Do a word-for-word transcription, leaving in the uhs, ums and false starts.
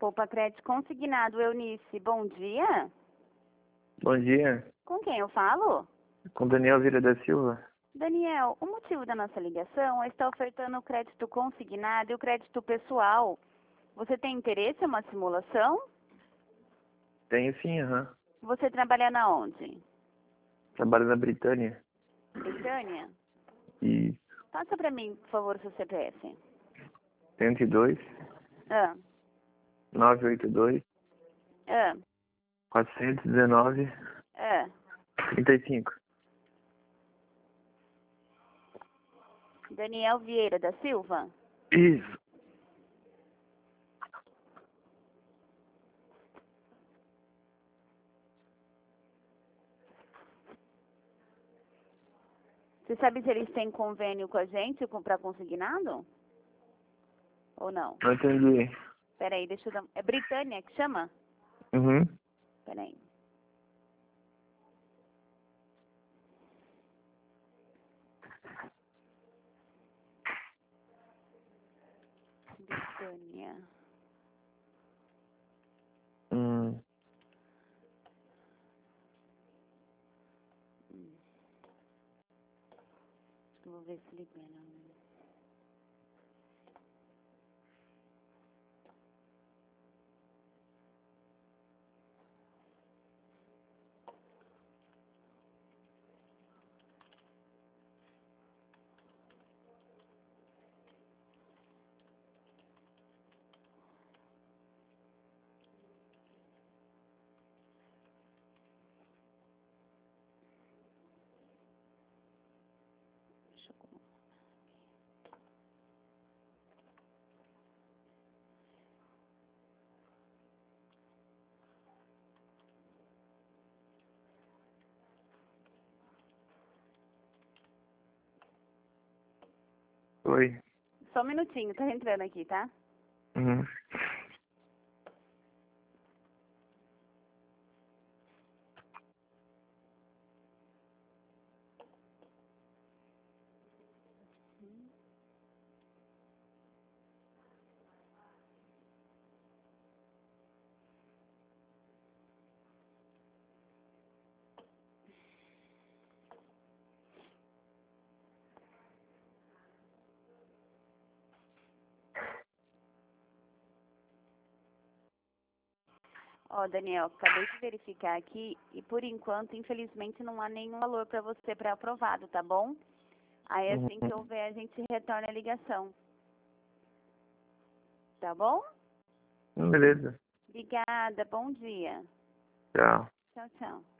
Poupa Crédito Consignado, Eunice. Bom dia. Bom dia. Com quem eu falo? Com Daniel Vieira da Silva. Daniel, o motivo da nossa ligação é estar ofertando o crédito consignado e o crédito pessoal. Você tem interesse em uma simulação? Tenho sim, aham. Você trabalha na onde? Trabalho na Britânia. Britânia? E Passa para mim, por favor, o seu C P F. cento e dois, Ah, novecentos e oitenta e dois, ah, quatrocentos e dezenove, ah. trinta e cinco. Daniel Vieira da Silva? Isso. Você sabe se eles têm convênio com a gente para consignado? Ou não? Não entendi. Peraí, deixa eu dar... É Britânia que chama? Uhum. Peraí. Britânia. Hum. Hum. Acho que eu vou ver se libera. Deixa eu colocar. Oi. Só um minutinho, tá entrando aqui, tá? Uhum. Ó, Daniel, acabei de verificar aqui e por enquanto, infelizmente, não há nenhum valor para você pré-aprovado, tá bom? Aí assim que Uhum. houver, a gente retorna a ligação. Tá bom? Beleza. Obrigada, bom dia. Tchau. Tchau, tchau.